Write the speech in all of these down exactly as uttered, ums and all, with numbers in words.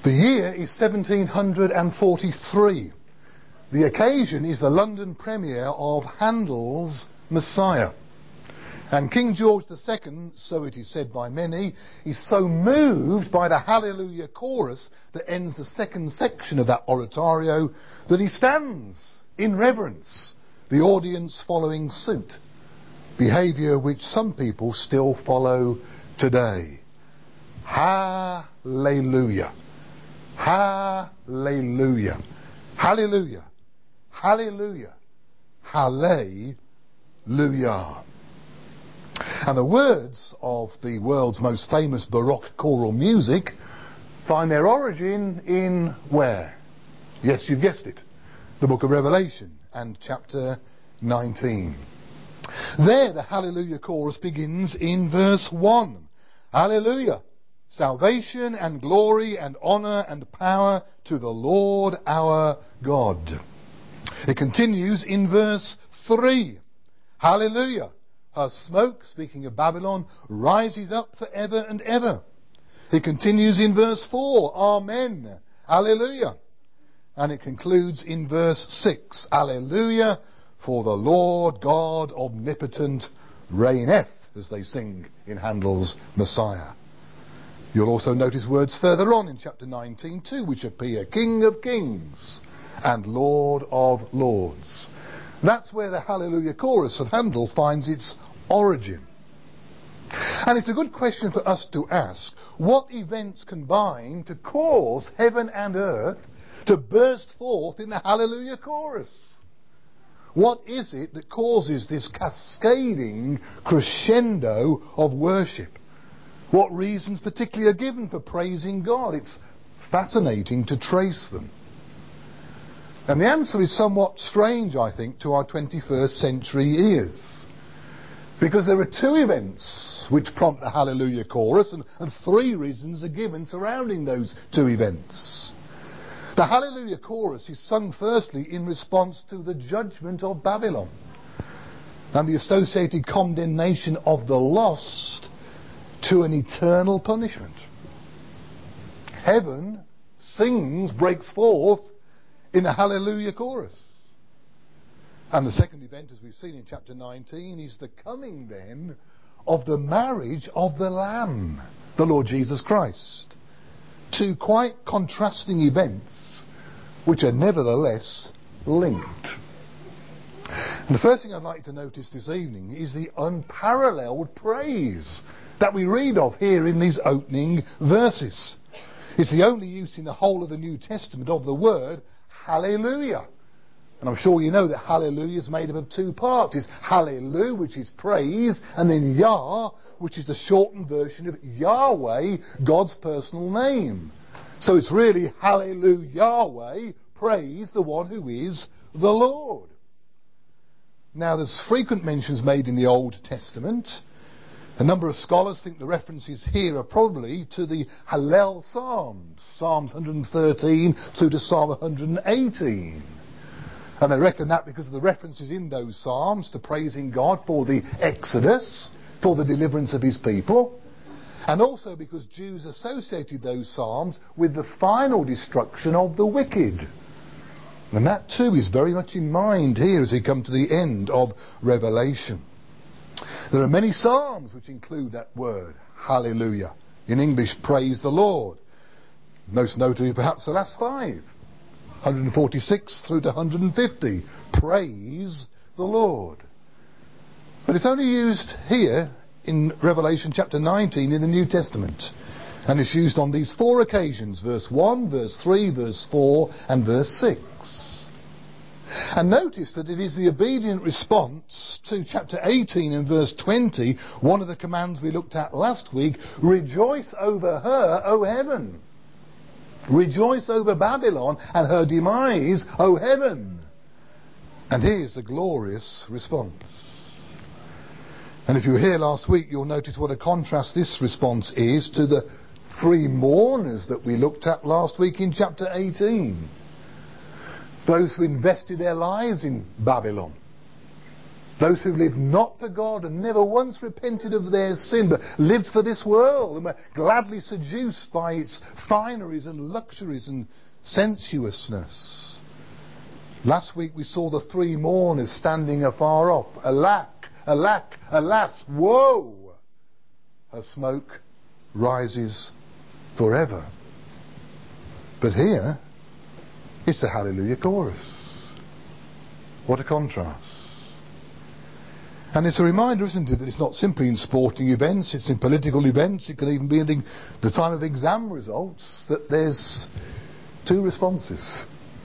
The year is seventeen forty-three. The occasion is the London premiere of Handel's Messiah. And King George the Second, so it is said by many, is so moved by the Hallelujah chorus that ends the second section of that oratorio that he stands in reverence, the audience following suit, behaviour which some people still follow today. Hallelujah. Hallelujah. Hallelujah. Hallelujah. Hallelujah. And the words of the world's most famous Baroque choral music find their origin in where? Yes, you've guessed it. The book of Revelation and chapter nineteen. There the Hallelujah chorus begins in verse one. Hallelujah. Salvation and glory and honour and power to the Lord our God. It continues in verse three. Hallelujah. Her smoke, speaking of Babylon, rises up forever and ever. It continues in verse four. Amen. Hallelujah. And it concludes in verse six. Hallelujah. For the Lord God omnipotent reigneth, as they sing in Handel's Messiah. You'll also notice words further on in chapter nineteen too, which appear King of Kings and Lord of Lords. That's where the Hallelujah chorus of Handel finds its origin. And it's a good question for us to ask. What events combine to cause heaven and earth to burst forth in the Hallelujah chorus? What is it that causes this cascading crescendo of worship? What reasons particularly are given for praising God? It's fascinating to trace them. And the answer is somewhat strange, I think, to our twenty-first century ears. Because there are two events which prompt the Hallelujah chorus, and, and three reasons are given surrounding those two events. The Hallelujah chorus is sung firstly in response to the judgment of Babylon and the associated condemnation of the lost to an eternal punishment. Heaven sings, breaks forth in the Hallelujah chorus. And the second event, as we've seen in chapter nineteen, is the coming then of the marriage of the Lamb, the Lord Jesus Christ. Two quite contrasting events which are nevertheless linked. And the first thing I'd like to notice this evening is the unparalleled praise that we read of here in these opening verses. It's the only use in the whole of the New Testament of the word hallelujah. And I'm sure you know that hallelujah is made up of two parts. It's hallelujah, which is praise, and then Yah, which is the shortened version of Yahweh, God's personal name. So it's really hallelujah, Yahweh, praise the one who is the Lord. Now there's frequent mentions made in the Old Testament. A number of scholars think the references here are probably to the Hallel Psalms, Psalms one hundred thirteen through to Psalm one hundred eighteen. And they reckon that because of the references in those Psalms to praising God for the Exodus, for the deliverance of his people, and also because Jews associated those Psalms with the final destruction of the wicked. And that too is very much in mind here as we come to the end of Revelation. There are many Psalms which include that word, hallelujah. In English, praise the Lord. Most notably perhaps the last five. one hundred forty-six through to one hundred fifty. Praise the Lord. But it's only used here in Revelation chapter nineteen in the New Testament. And it's used on these four occasions. Verse one, verse three, verse four and verse six. And notice that it is the obedient response to chapter eighteen and verse twenty, one of the commands we looked at last week. Rejoice over her, O heaven. Rejoice over Babylon and her demise, O heaven. And here's the glorious response. And if you were here last week, you'll notice what a contrast this response is to the three mourners that we looked at last week in chapter eighteen. Those who invested their lives in Babylon. Those who lived not for God and never once repented of their sin, but lived for this world and were gladly seduced by its fineries and luxuries and sensuousness. Last week we saw the three mourners standing afar off. Alack, alack, alas, woe! Her smoke rises forever. But here, it's the Hallelujah chorus. What a contrast. And it's a reminder, isn't it, that it's not simply in sporting events, it's in political events, it can even be in the time of exam results, that there's two responses.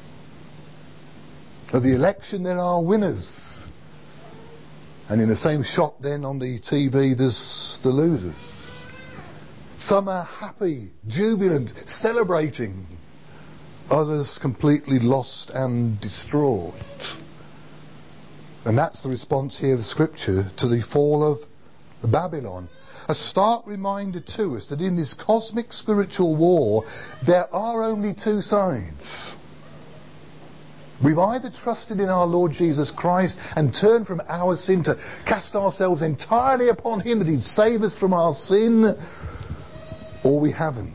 At the election there are winners. And in the same shot then on the T V there's the losers. Some are happy, jubilant, celebrating. Others completely lost and distraught. And that's the response here of Scripture to the fall of Babylon. A stark reminder to us that in this cosmic spiritual war there are only two sides. We've either trusted in our Lord Jesus Christ and turned from our sin to cast ourselves entirely upon Him that He'd save us from our sin, or we haven't.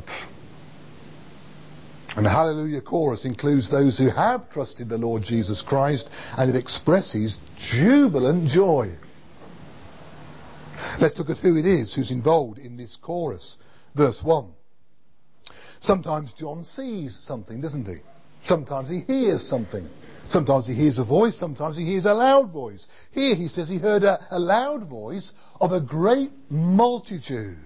And the Hallelujah chorus includes those who have trusted the Lord Jesus Christ, and it expresses jubilant joy. Let's look at who it is who's involved in this chorus. Verse one. Sometimes John sees something, doesn't he? Sometimes he hears something. Sometimes he hears a voice, sometimes he hears a loud voice. Here he says he heard a, a loud voice of a great multitude.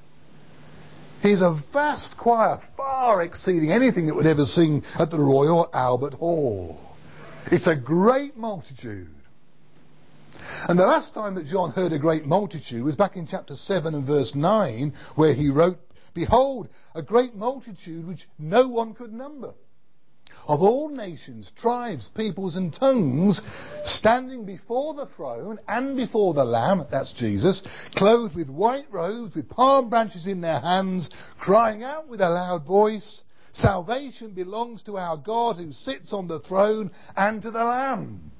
He's a vast choir, far exceeding anything that would ever sing at the Royal Albert Hall. It's a great multitude. And the last time that John heard a great multitude was back in chapter seven and verse nine, where he wrote, "Behold, a great multitude which no one could number, of all nations, tribes, peoples and tongues, standing before the throne and before the Lamb," that's Jesus, "clothed with white robes, with palm branches in their hands, crying out with a loud voice, salvation belongs to our God who sits on the throne and to the Lamb."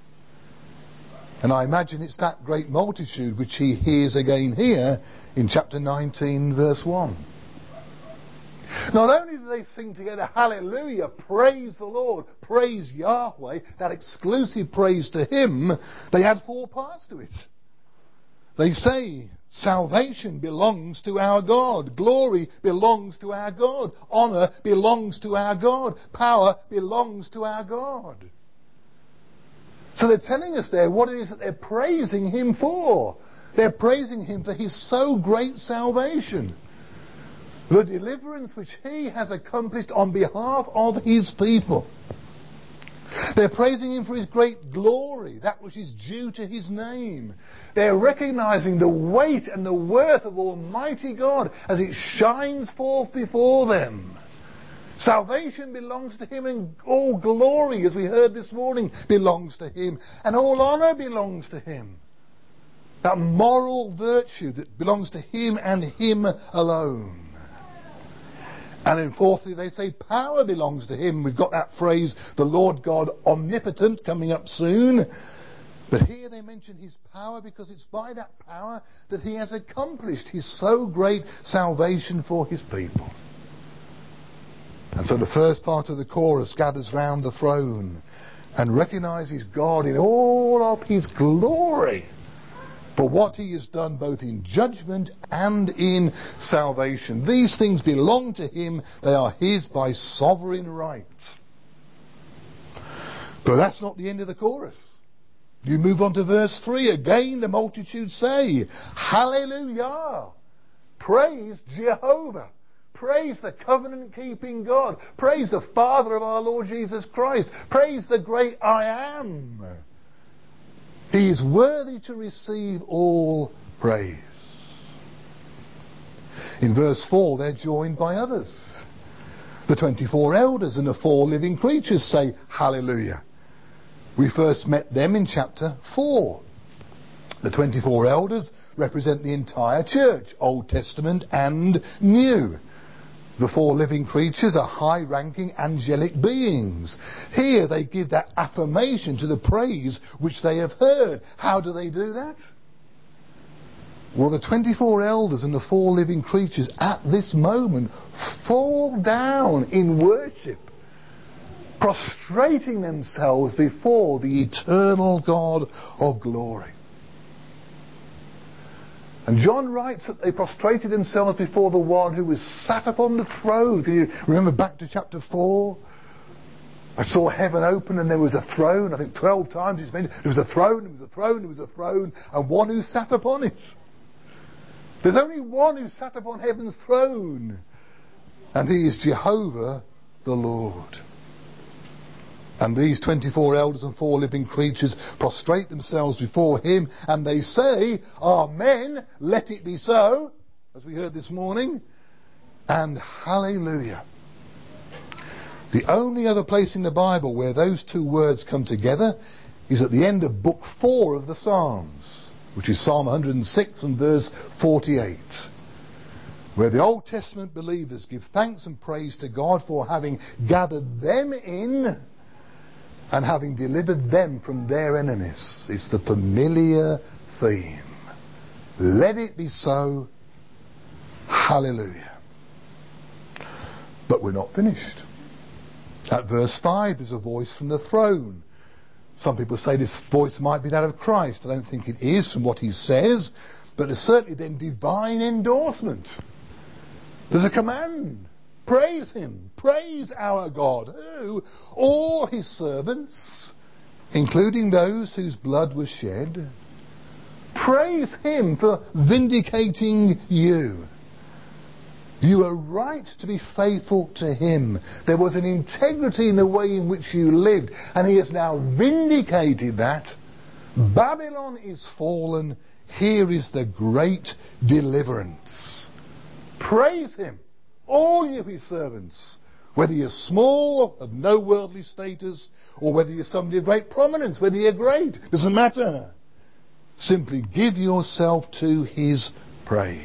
And I imagine it's that great multitude which he hears again here in chapter nineteen verse one. Not only do they sing together, hallelujah, praise the Lord, praise Yahweh, that exclusive praise to Him, they add four parts to it. They say, salvation belongs to our God, glory belongs to our God, honour belongs to our God, power belongs to our God. So they're telling us there what it is that they're praising Him for. They're praising Him for His so great salvation. The deliverance which He has accomplished on behalf of His people. They're praising Him for His great glory, that which is due to His name. They're recognizing the weight and the worth of Almighty God as it shines forth before them. Salvation belongs to Him, and all glory, as we heard this morning, belongs to Him, and all honour belongs to Him. That moral virtue that belongs to Him and Him alone. And then fourthly, they say power belongs to Him. We've got that phrase, the Lord God omnipotent, coming up soon. But here they mention His power because it's by that power that He has accomplished His so great salvation for His people. And so the first part of the chorus gathers round the throne and recognises God in all of His glory for what He has done both in judgment and in salvation. These things belong to Him. They are His by sovereign right. But that's not the end of the chorus. You move on to verse three. Again the multitude say, hallelujah! Praise Jehovah! Praise the covenant-keeping God. Praise the Father of our Lord Jesus Christ. Praise the great I Am. He is worthy to receive all praise. In verse four, they're joined by others. The twenty-four elders and the four living creatures say, hallelujah. We first met them in chapter four. The twenty-four elders represent the entire church, Old Testament and New. The four living creatures are high-ranking angelic beings. Here they give that affirmation to the praise which they have heard. How do they do that? Well, the twenty-four elders and the four living creatures at this moment fall down in worship, prostrating themselves before the eternal God of glory. And John writes that they prostrated themselves before the one who was sat upon the throne. Can you remember back to chapter four? I saw heaven open and there was a throne. I think twelve times it's mentioned. There was a throne, there was a throne, there was a throne, and one who sat upon it. There's only one who sat upon heaven's throne, and he is Jehovah the Lord. And these twenty-four elders and four living creatures prostrate themselves before him, and they say, Amen, let it be so, as we heard this morning, and Hallelujah. The only other place in the Bible where those two words come together is at the end of book four of the Psalms, which is Psalm one hundred six and verse forty-eight, where the Old Testament believers give thanks and praise to God for having gathered them in and having delivered them from their enemies. It's the familiar theme. Let it be so. Hallelujah. But we're not finished. At verse five, there's a voice from the throne. Some people say this voice might be that of Christ. I don't think it is from what he says, but it's certainly then divine endorsement. There's a command. Praise him. Praise our God. Who? All his servants, including those whose blood was shed. Praise him for vindicating you. You are right to be faithful to him. There was an integrity in the way in which you lived, and he has now vindicated that. Babylon is fallen. Here is the great deliverance. Praise him, all you his servants, whether you're small, of no worldly status, or whether you're somebody of great prominence, whether you're great, doesn't matter. Simply give yourself to his praise.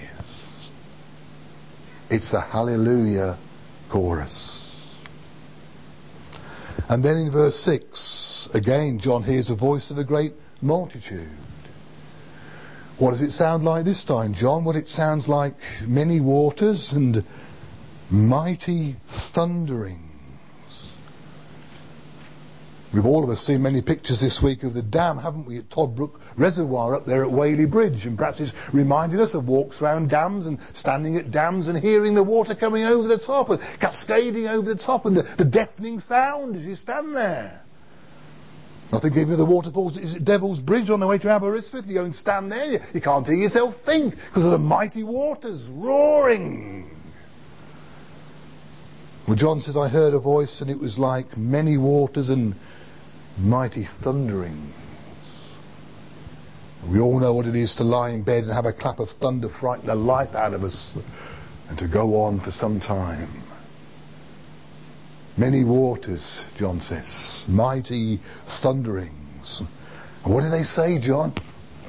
It's the Hallelujah chorus. And then in verse six, again, John hears the voice of a great multitude. What does it sound like this time, John? Well, it sounds like many waters and mighty thunderings. We've all of us seen many pictures this week of the dam, haven't we, at Toddbrook Reservoir up there at Whaley Bridge, and perhaps it's reminded us of walks around dams and standing at dams and hearing the water coming over the top and cascading over the top, and the, the deafening sound as you stand there. I think even the waterfalls, is it Devil's Bridge on the way to Aberystwyth? You go and stand there, you, you can't hear yourself think because of the mighty waters roaring. Well, John says, I heard a voice and it was like many waters and mighty thunderings. We all know what it is to lie in bed and have a clap of thunder frighten the life out of us and to go on for some time. Many waters, John says, mighty thunderings. And what did they say, John?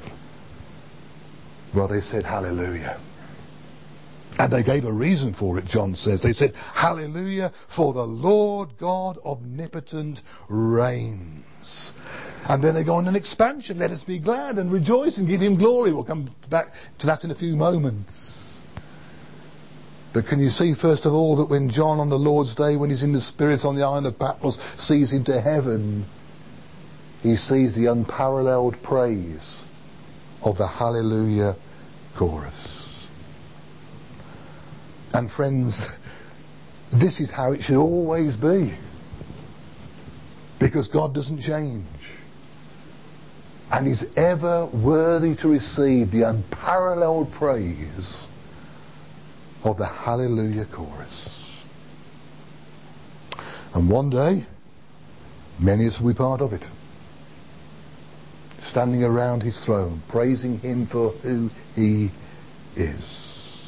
Well, they said hallelujah. And they gave a reason for it, John says. They said, hallelujah, for the Lord God omnipotent reigns. And then they go on an expansion. Let us be glad and rejoice and give him glory. We'll come back to that in a few moments. But can you see, first of all, that when John on the Lord's Day, when he's in the Spirit on the island of Patmos, sees into heaven, he sees the unparalleled praise of the hallelujah chorus. And friends, this is how it should always be. Because God doesn't change. And He's ever worthy to receive the unparalleled praise of the Hallelujah chorus. And one day, many of us will be part of it. Standing around His throne, praising Him for who He is.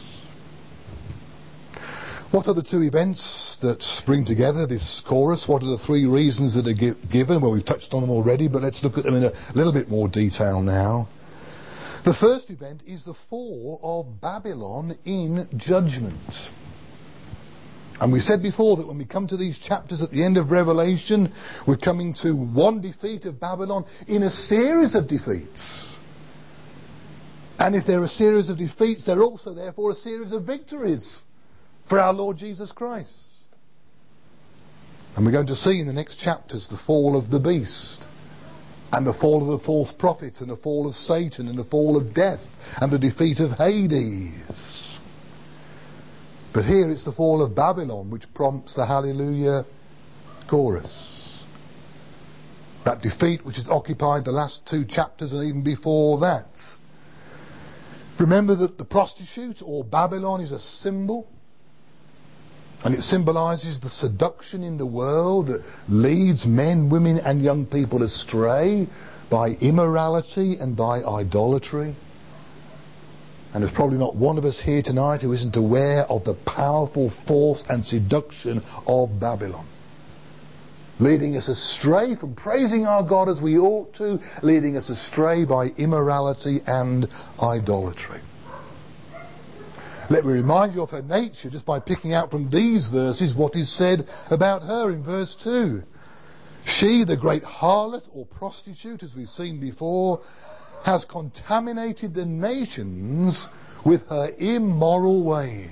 What are the two events that bring together this chorus? What are the three reasons that are gi- given? Well, we've touched on them already, but let's look at them in a little bit more detail now. The first event is the fall of Babylon in judgment. And we said before that when we come to these chapters at the end of Revelation, we're coming to one defeat of Babylon in a series of defeats. And if there are a series of defeats, there are also therefore a series of victories for our Lord Jesus Christ. And we're going to see in the next chapters the fall of the beast, and the fall of the false prophets, and the fall of Satan, and the fall of death, and the defeat of Hades. But here it's the fall of Babylon which prompts the Hallelujah chorus. That defeat which has occupied the last two chapters and even before that. Remember that the prostitute, or Babylon, is a symbol. And it symbolises the seduction in the world that leads men, women and young people astray by immorality and by idolatry. And there's probably not one of us here tonight who isn't aware of the powerful force and seduction of Babylon, leading us astray from praising our God as we ought to, leading us astray by immorality and idolatry. Let me remind you of her nature just by picking out from these verses what is said about her in verse two. She, the great harlot or prostitute, as we've seen before, has contaminated the nations with her immoral ways.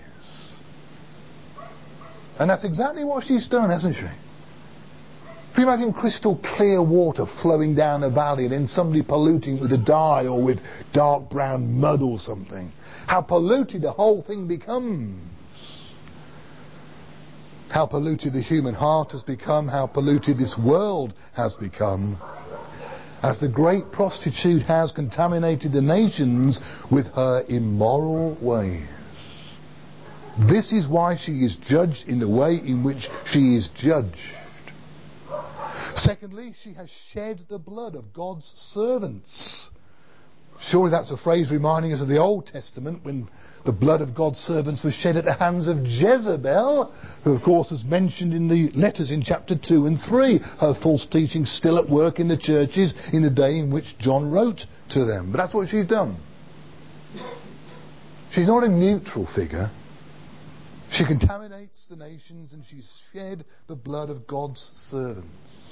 And that's exactly what she's done, hasn't she? If you imagine crystal clear water flowing down a valley and then somebody polluting it with a dye or with dark brown mud or something, how polluted the whole thing becomes. How polluted the human heart has become, how polluted this world has become, as the great prostitute has contaminated the nations with her immoral ways. This is why she is judged in the way in which she is judged. Secondly, she has shed the blood of God's servants. Surely that's a phrase reminding us of the Old Testament when the blood of God's servants was shed at the hands of Jezebel, who of course is mentioned in the letters in chapter two and three. Her false teaching still at work in the churches in the day in which John wrote to them. But that's what she's done. She's not a neutral figure. She contaminates the nations and she's shed the blood of God's servants.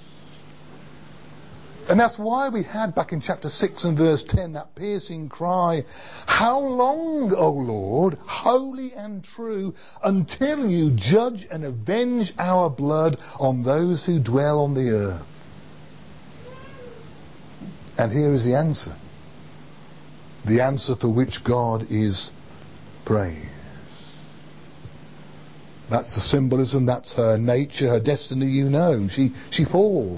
And that's why we had back in chapter six and verse ten that piercing cry, "How long, O Lord, holy and true, until you judge and avenge our blood on those who dwell on the earth?" And here is the answer. The answer for which God is praised. That's the symbolism, that's her nature, her destiny, you know. She, she falls.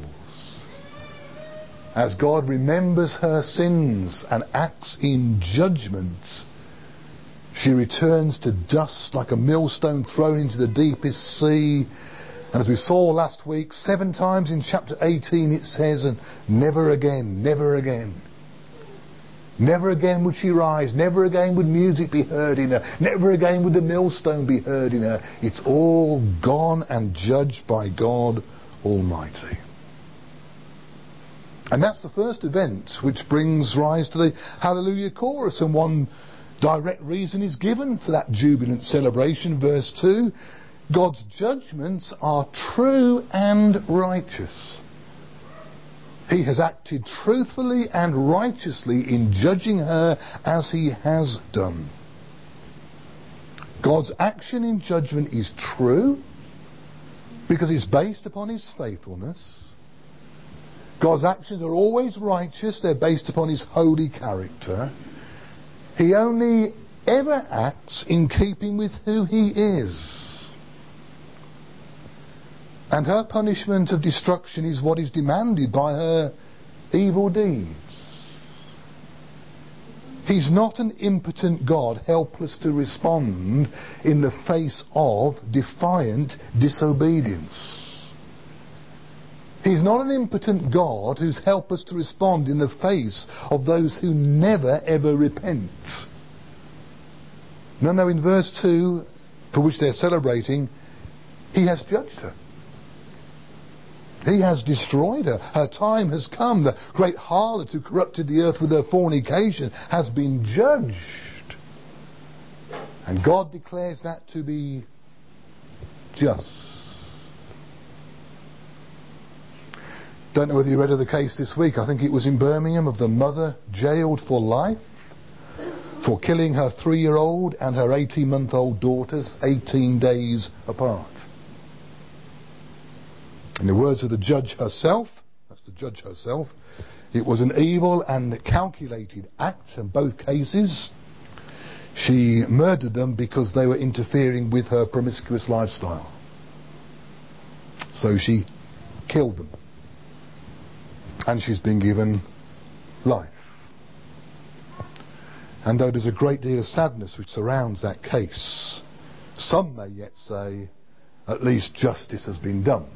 As God remembers her sins and acts in judgment, she returns to dust like a millstone thrown into the deepest sea. And as we saw last week, seven times in chapter eighteen it says, and never again, never again. Never again would she rise, never again would music be heard in her, never again would the millstone be heard in her. It's all gone and judged by God Almighty. And that's the first event which brings rise to the Hallelujah chorus, and one direct reason is given for that jubilant celebration. Verse two, God's judgments are true and righteous. He has acted truthfully and righteously in judging her as he has done. God's action in judgment is true because it's based upon his faithfulness. God's actions are always righteous. They're based upon his holy character. He only ever acts in keeping with who he is. And her punishment of destruction is what is demanded by her evil deeds. He's not an impotent God, helpless to respond in the face of defiant disobedience. He's not an impotent God who's helpless to respond in the face of those who never ever repent. No, no, in verse two, for which they're celebrating, he has judged her. He has destroyed her. Her time has come. The great harlot who corrupted the earth with her fornication has been judged. And God declares that to be just. Don't know whether you read of the case this week. I think it was in Birmingham, of the mother jailed for life for killing her three-year-old and her eighteen-month-old daughters eighteen days apart. In the words of the judge herself, that's the judge herself, it was an evil and calculated act in both cases. She murdered them because they were interfering with her promiscuous lifestyle. So she killed them. And she's been given life. And though there's a great deal of sadness which surrounds that case, some may yet say, at least justice has been done.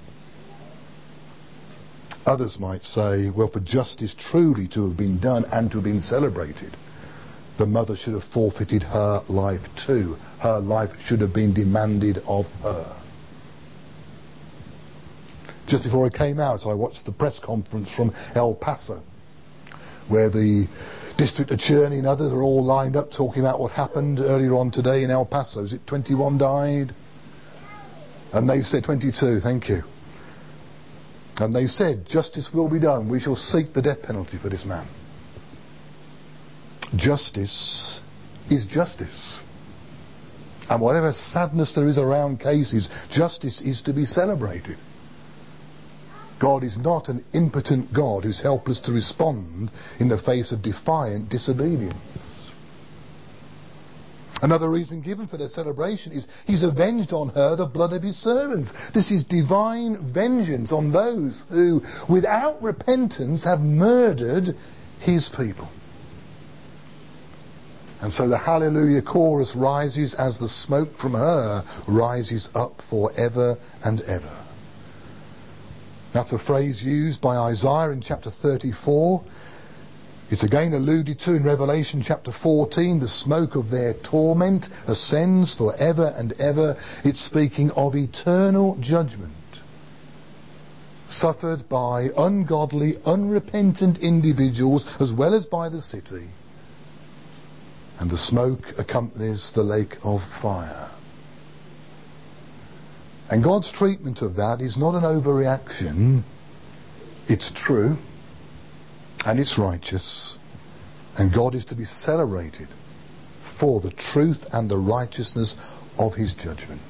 Others might say, well, for justice truly to have been done and to have been celebrated, the mother should have forfeited her life too. Her life should have been demanded of her. Just before I came out, I watched the press conference from El Paso, where the district attorney and others are all lined up talking about what happened earlier on today in El Paso. Is it twenty-one died? And they said twenty-two, thank you. And they said, justice will be done. We shall seek the death penalty for this man. Justice is justice. And whatever sadness there is around cases, justice is to be celebrated. God is not an impotent God who's helpless to respond in the face of defiant disobedience. Another reason given for their celebration is he's avenged on her the blood of his servants. This is divine vengeance on those who, without repentance, have murdered his people. And so the hallelujah chorus rises as the smoke from her rises up forever and ever. That's a phrase used by Isaiah in chapter thirty-four. It's again alluded to in Revelation chapter fourteen. The smoke of their torment ascends forever and ever. It's speaking of eternal judgment suffered by ungodly, unrepentant individuals as well as by the city. And the smoke accompanies the lake of fire. And God's treatment of that is not an overreaction. It's true. And it's righteous. And God is to be celebrated for the truth and the righteousness of his judgments.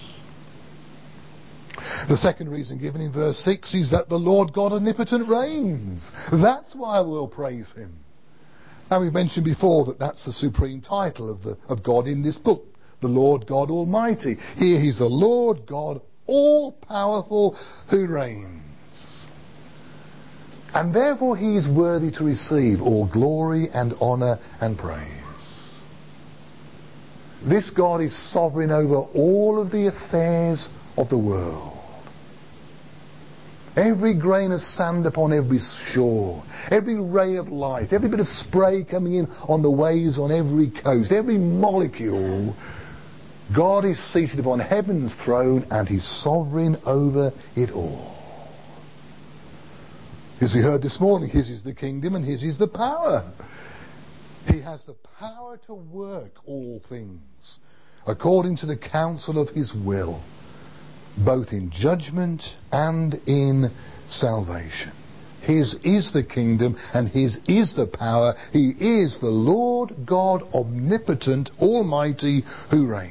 The second reason given in verse six is that the Lord God omnipotent reigns. That's why we'll praise him. Now, we've mentioned before that that's the supreme title of, the, of God in this book. The Lord God Almighty. Here he's the Lord God all-powerful who reigns. And therefore he is worthy to receive all glory and honour and praise. This God is sovereign over all of the affairs of the world. Every grain of sand upon every shore, every ray of light, every bit of spray coming in on the waves on every coast, every molecule, God is seated upon heaven's throne and he's sovereign over it all. As we heard this morning, his is the kingdom and his is the power. He has the power to work all things according to the counsel of his will, both in judgment and in salvation. His is the kingdom and his is the power. He is the Lord God omnipotent, almighty, who reigns.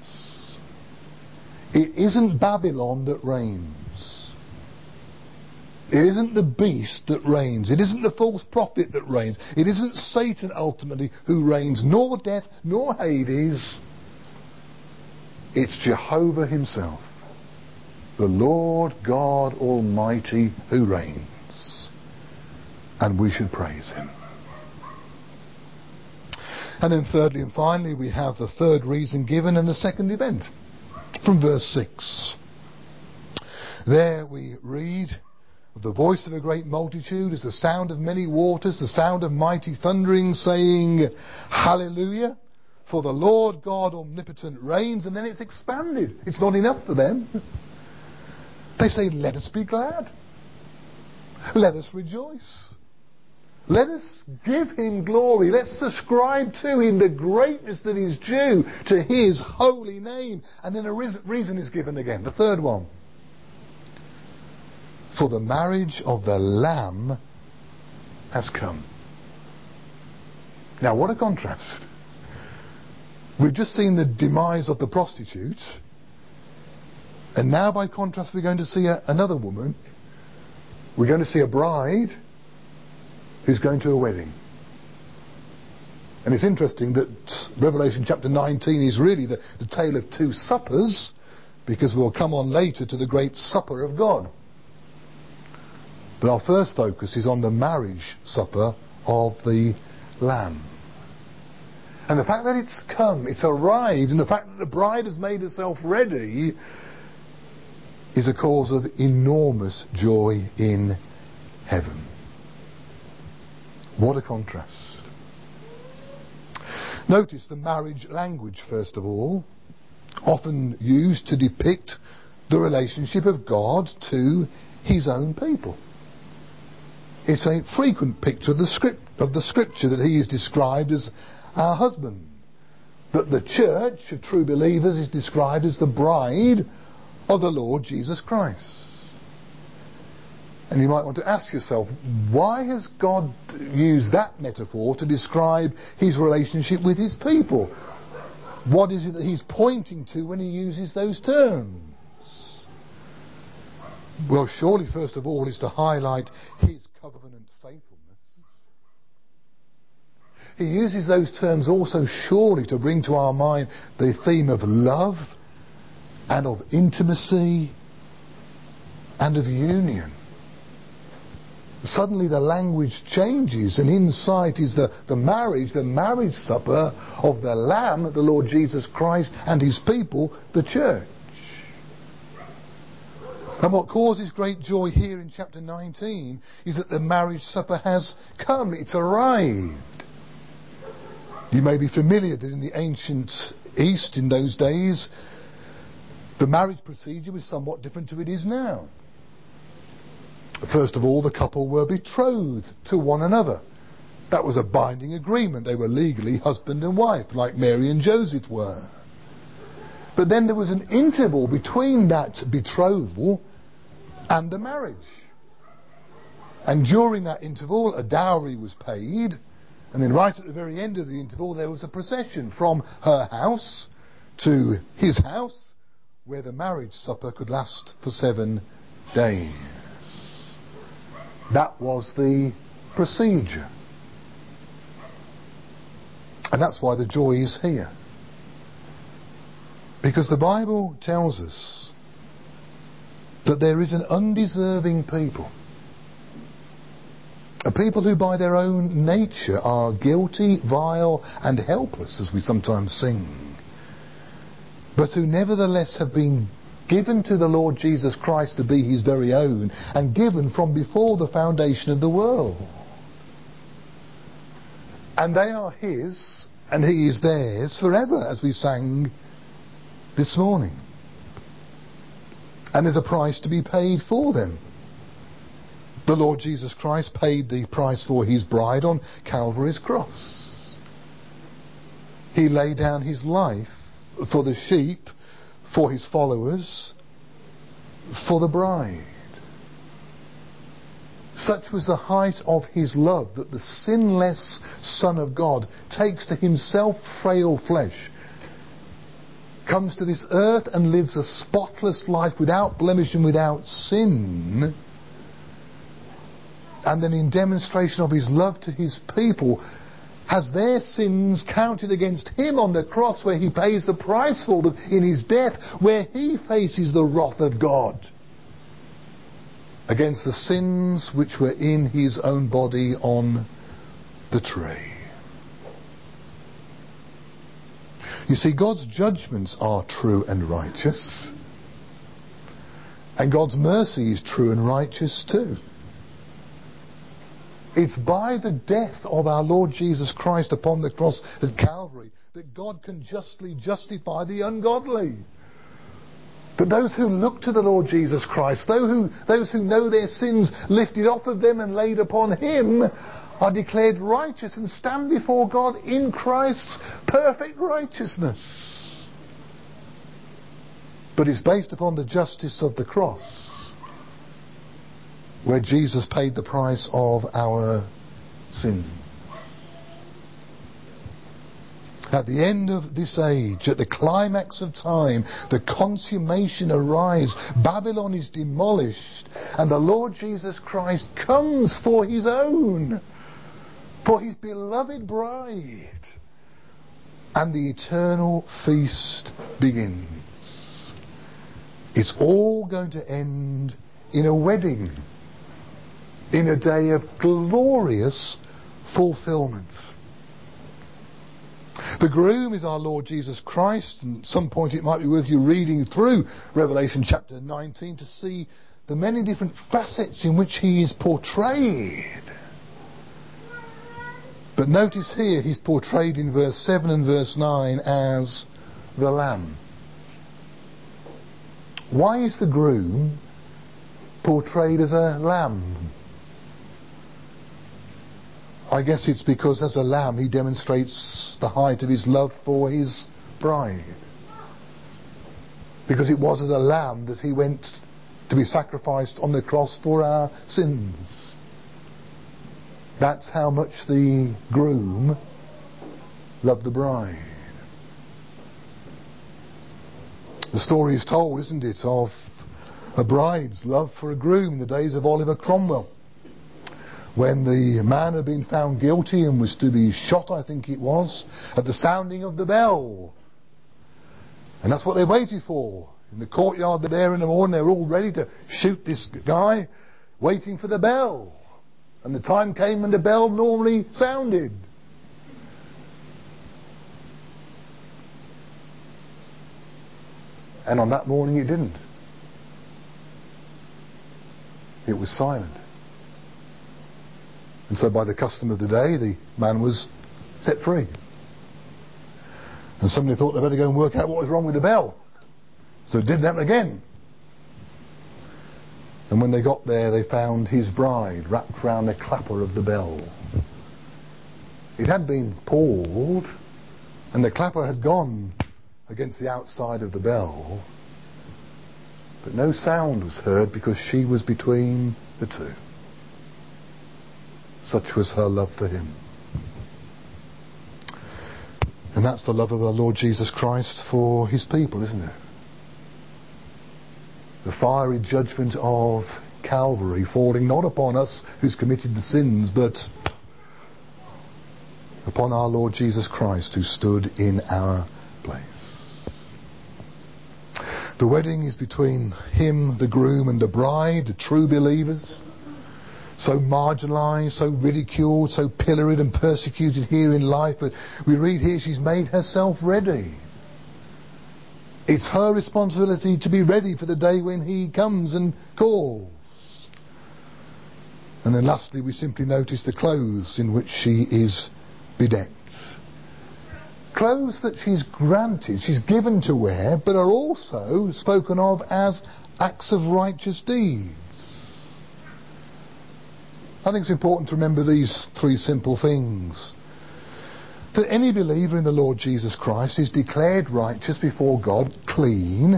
It isn't Babylon that reigns. It isn't the beast that reigns. It isn't the false prophet that reigns. It isn't Satan ultimately who reigns, nor death, nor Hades. It's Jehovah himself, the Lord God Almighty who reigns. And we should praise him. And then thirdly and finally we have the third reason given and the second event. From verse six. There we read, the voice of a great multitude is the sound of many waters, the sound of mighty thundering, saying, Hallelujah, for the Lord God omnipotent reigns. And then it's expanded. It's not enough for them. They say, let us be glad. Let us rejoice. Let us give him glory. Let's ascribe to him the greatness that is due to his holy name. And then a reason is given again. The third one. For the marriage of the Lamb has come. Now what a contrast. We've just seen the demise of the prostitute. And now by contrast we're going to see a, another woman. We're going to see a bride who's going to a wedding. And it's interesting that Revelation chapter nineteen is really the, the tale of two suppers, because we'll come on later to the great supper of God. But our first focus is on the marriage supper of the Lamb. And the fact that it's come, it's arrived, and the fact that the bride has made herself ready is a cause of enormous joy in heaven. What a contrast. Notice the marriage language, first of all, often used to depict the relationship of God to his own people. It's a frequent picture of the script of the scripture that he is described as our husband. That the church of true believers is described as the bride of the Lord Jesus Christ. And you might want to ask yourself, why has God used that metaphor to describe his relationship with his people? What is it that he's pointing to when he uses those terms? Well, surely first of all is to highlight his covenant faithfulness. He uses those terms also surely to bring to our mind the theme of love and of intimacy and of union. Suddenly the language changes, and inside is the, the marriage, the marriage supper of the Lamb, the Lord Jesus Christ, and his people, the church. And what causes great joy here in chapter nineteen is that the marriage supper has come, it's arrived. You may be familiar that in the ancient East, in those days, the marriage procedure was somewhat different to it is now. First of all, the couple were betrothed to one another. That was a binding agreement. They were legally husband and wife, like Mary and Joseph were. But then there was an interval between that betrothal and the marriage. And during that interval, a dowry was paid. And then right at the very end of the interval, there was a procession from her house to his house, where the marriage supper could last for seven days. That was the procedure. And that's why the joy is here. Because the Bible tells us that there is an undeserving people. A people who by their own nature are guilty, vile and helpless, as we sometimes sing. But who nevertheless have been given to the Lord Jesus Christ to be his very own, and given from before the foundation of the world. And they are his, and he is theirs forever, as we sang this morning. And there's a price to be paid for them. The Lord Jesus Christ paid the price for his bride on Calvary's cross. He laid down his life for the sheep, for his followers, for the bride. Such was the height of his love that the sinless Son of God takes to himself frail flesh, comes to this earth and lives a spotless life without blemish and without sin, and then in demonstration of his love to his people has their sins counted against him on the cross, where he pays the price for them in his death, where he faces the wrath of God against the sins which were in his own body on the tree. You see, God's judgments are true and righteous, and God's mercy is true and righteous too. It's by the death of our Lord Jesus Christ upon the cross at Calvary that God can justly justify the ungodly. That those who look to the Lord Jesus Christ, those who, those who know their sins lifted off of them and laid upon him, are declared righteous and stand before God in Christ's perfect righteousness. But it's based upon the justice of the cross, where Jesus paid the price of our sin. At the end of this age, at the climax of time, the consummation arrives. Babylon is demolished, and the Lord Jesus Christ comes for his own, for his beloved bride. And the eternal feast begins. It's all going to end in a wedding, in a day of glorious fulfillment. The groom is our Lord Jesus Christ, and at some point it might be worth you reading through Revelation chapter nineteen to see the many different facets in which he is portrayed. But notice here he's portrayed in verse seven and verse nine as the Lamb. Why is the groom portrayed as a lamb? I guess it's because as a lamb he demonstrates the height of his love for his bride. Because it was as a lamb that he went to be sacrificed on the cross for our sins. That's how much the groom loved the bride. The story is told, isn't it, of a bride's love for a groom in the days of Oliver Cromwell, when the man had been found guilty and was to be shot, I think it was, at the sounding of the bell. And that's what they waited for. In the courtyard there in the morning, they were all ready to shoot this guy, waiting for the bell. And the time came when the bell normally sounded. And on that morning it didn't. It was silent. And so by the custom of the day, the man was set free. And somebody thought they'd better go and work out what was wrong with the bell. So it didn't happen again. And when they got there, they found his bride wrapped round the clapper of the bell. It had been pulled, and the clapper had gone against the outside of the bell. But no sound was heard because she was between the two. Such was her love for him. And that's the love of our Lord Jesus Christ for his people, isn't it? The fiery judgment of Calvary falling not upon us who's committed the sins, but upon our Lord Jesus Christ who stood in our place. The wedding is between him, the groom, and the bride, the true believers. So marginalised, so ridiculed, so pilloried and persecuted here in life, but we read here she's made herself ready. It's her responsibility to be ready for the day when he comes and calls. And then lastly we simply notice the clothes in which she is bedecked. Clothes that she's granted, she's given to wear, but are also spoken of as acts of righteous deeds. I think it's important to remember these three simple things. That any believer in the Lord Jesus Christ is declared righteous before God, clean,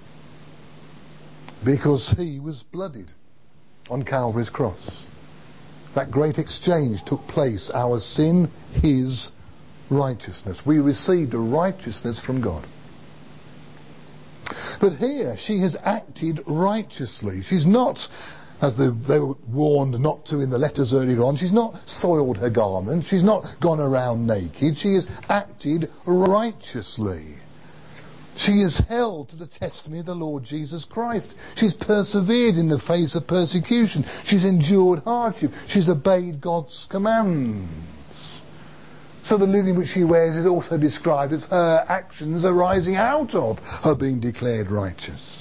because he was bloodied on Calvary's cross. That great exchange took place, our sin, his righteousness. We received a righteousness from God. But here she has acted righteously. She's not, as they, they were warned not to in the letters earlier on, she's not soiled her garments, she's not gone around naked, she has acted righteously. She has held to the testimony of the Lord Jesus Christ. She's persevered in the face of persecution. She's endured hardship. She's obeyed God's commands. So the linen which she wears is also described as her actions arising out of her being declared righteous.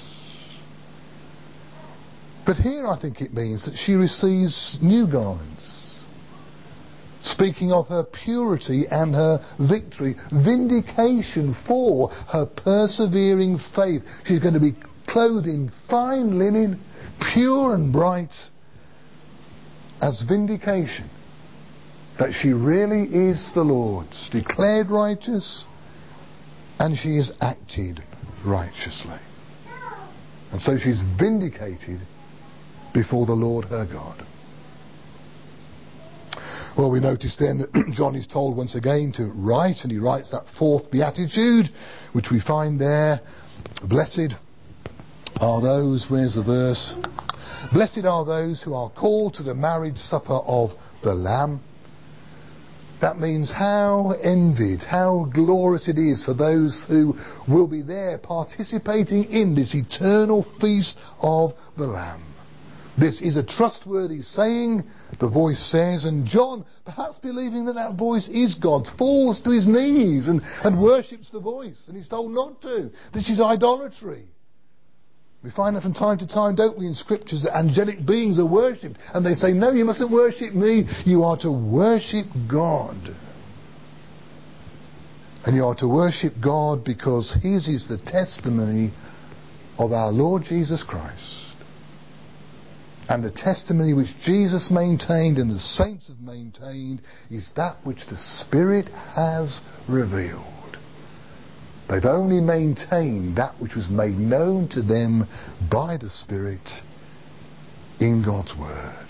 But here I think it means that she receives new garments, speaking of her purity and her victory, vindication for her persevering faith. She's going to be clothed in fine linen, pure and bright, as vindication that she really is the Lord's, declared righteous, and she has acted righteously. And so she's vindicated before the Lord her God. Well, we notice then that John is told once again to write, and he writes that fourth beatitude, which we find there. Blessed are those, where's the verse? Blessed are those who are called to the marriage supper of the Lamb. That means how envied, how glorious it is for those who will be there participating in this eternal feast of the Lamb. This is a trustworthy saying, the voice says, and John, perhaps believing that that voice is God, falls to his knees and, and worships the voice, and he's told not to. This is idolatry. We find that from time to time, don't we, in scriptures, that angelic beings are worshipped, and they say, no, you mustn't worship me, you are to worship God. And you are to worship God because his is the testimony of our Lord Jesus Christ. And the testimony which Jesus maintained and the saints have maintained is that which the Spirit has revealed. They've only maintained that which was made known to them by the Spirit in God's Word.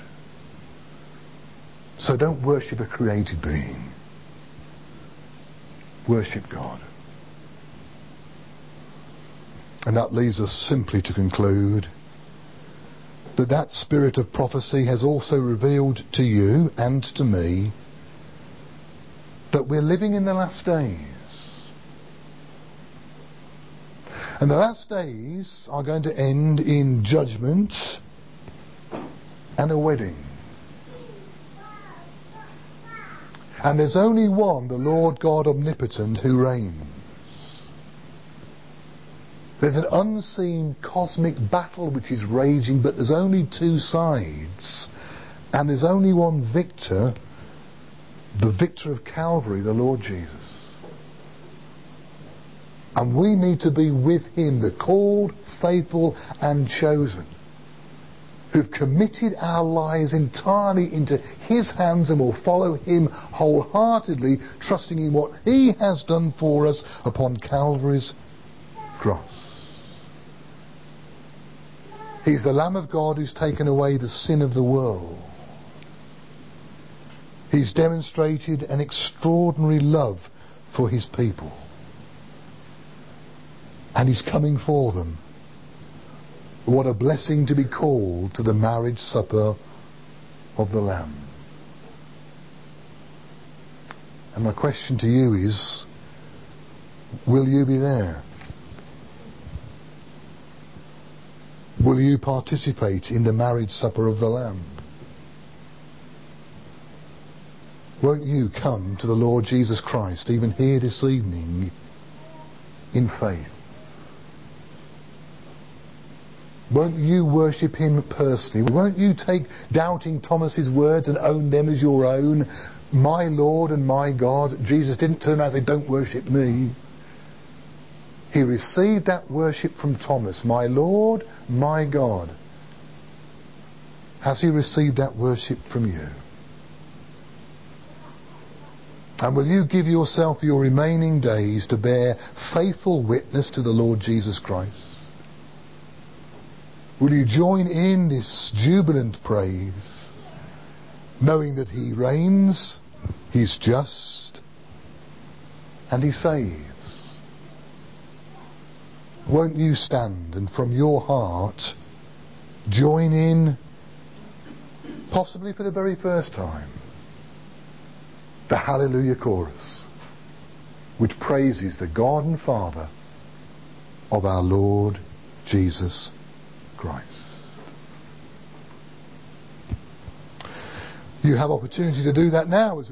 So don't worship a created being. Worship God. And that leads us simply to conclude that that spirit of prophecy has also revealed to you and to me that we're living in the last days. And the last days are going to end in judgment and a wedding. And there's only one, the Lord God Omnipotent, who reigns. There's an unseen cosmic battle which is raging, but there's only two sides. And there's only one victor, the victor of Calvary, the Lord Jesus. And we need to be with him, the called, faithful and chosen, who've committed our lives entirely into his hands and will follow him wholeheartedly, trusting in what he has done for us upon Calvary's cross. He's the Lamb of God who's taken away the sin of the world. He's demonstrated an extraordinary love for his people. And he's coming for them. What a blessing to be called to the marriage supper of the Lamb. And my question to you is, will you be there? Will you participate in the marriage supper of the Lamb? Won't you come to the Lord Jesus Christ even here this evening in faith? Won't you worship him personally? Won't you take doubting Thomas's words and own them as your own? My Lord and my God. Jesus didn't turn around and say, don't worship me. He received that worship from Thomas. My Lord, my God. Has he received that worship from you? And will you give yourself your remaining days to bear faithful witness to the Lord Jesus Christ? Will you join in this jubilant praise, knowing that he reigns, he's just, and he saves? Won't you stand and from your heart join in, possibly for the very first time, the Hallelujah chorus, which praises the God and Father of our Lord Jesus Christ? You have opportunity to do that now as